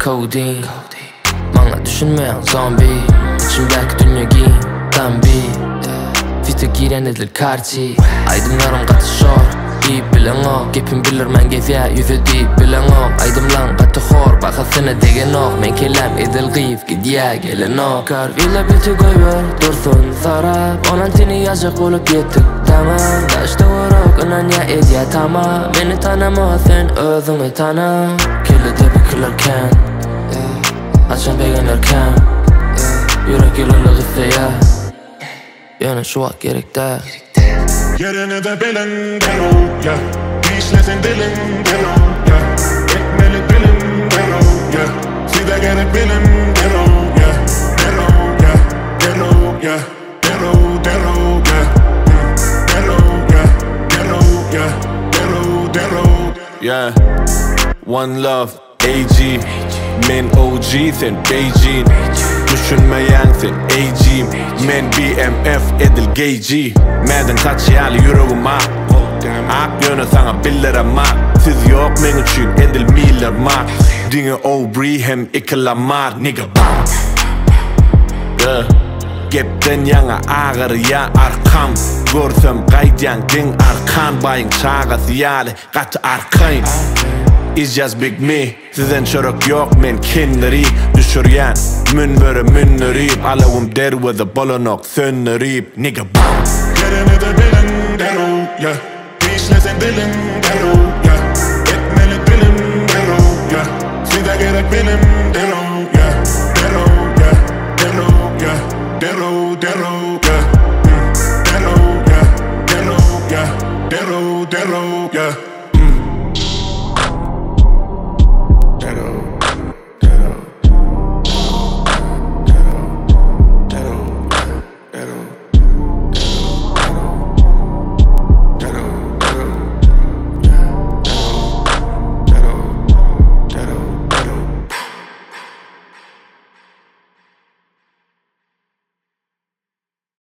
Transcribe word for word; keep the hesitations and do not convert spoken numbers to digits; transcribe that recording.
codeine. Bana düşünmeyen zombi, içimdeki dünya giyin dambi. Vita giren edil karti, aydımlarım katı short. Deyip bilen o, gepim bilir men gevya yüzü deyip bilen o. Aydımlan katı hor, bakasını degen o. Men kelam edil gıyıf gidiya gelen o. Kar illa bilti koyver, dursun sarap. Onan tini yazık olup yettik tamam. Daşta vuruk, önen ya edya tamam. Beni tanıma sen özünü tanı. Kelle tepi kırlarken, açan beğenirken, yürek yılını gıfte ya. Yani şu an gerek de. Yerine de bilin deno, yeah. İşlesin dilin deno, yeah. Ekmeli bilin deno, yeah. Size gerek bilin deno, yeah. Deno, yeah. Deno, yeah. Deno, deno, yeah. Deno, yeah. Deno, yeah. Deno, deno. Yeah. One love, A G. Men O G sen Beijing. Düşünmeyen sen A G. Men B M F edil G G. Meden kaçıyali yüreğime. Ak yönü sana bildireme. Siz yok men için edil milerme. Dinge Aubrey hem ikilamar. Nigga bam. Yeah. Gepten yana ağır ya arkam. Görsem gaydan din arkan. Bayın çağız yali katı arkayım. It's just big me. Sizden çörük yok men kendiri düşüryen. Münveri münnerip. Alavum der with a bolonok sönnerip. Nigga bam. Yerine de bilin deno, yeah. İşlesin dilin deno, yeah. Ekmeli bilin deno, yeah. Size gerek bilin